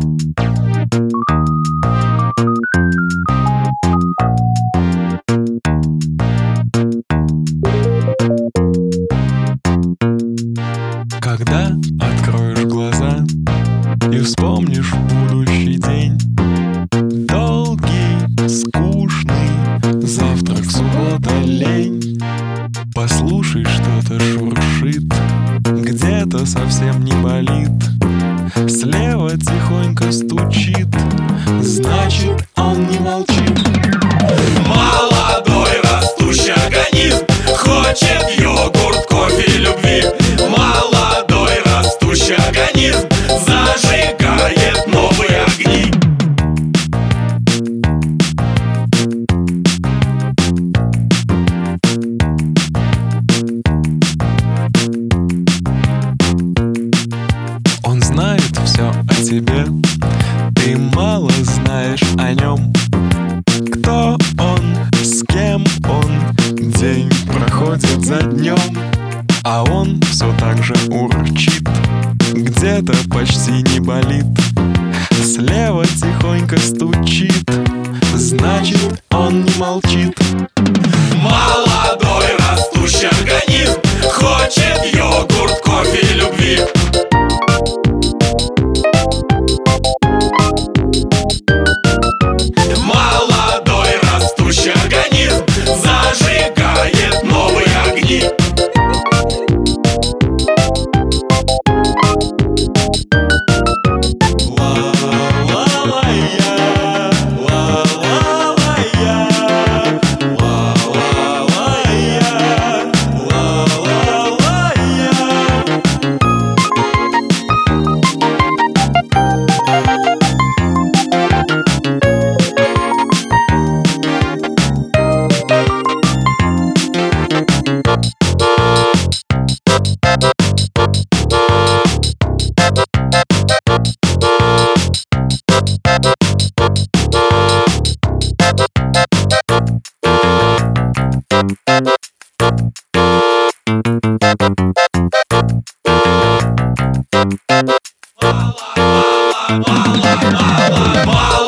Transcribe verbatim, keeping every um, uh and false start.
Когда откроешь глаза и вспомнишь будущий день, долгий, скучный, завтрак, суббота, лень, послушай, что-то шуршит, где-то совсем не болит, слева тихонько стучит, значит, он не молчит. Молодой растущий организм хочет йогурт, кофе, любви. Молодой растущий организм зажигает новые огни. Он знает все о тебе, ты мало знаешь о нем. Кто он, с кем он, день проходит за днем, а он все так же урчит, где-то почти не болит, слева тихонько стучит, значит, он не молчит. Молодой растущий организм хочет йогурт, кофе, любви. Молодой растущий организм зажигает новые огни. Мало, мало, мало, мало, мало.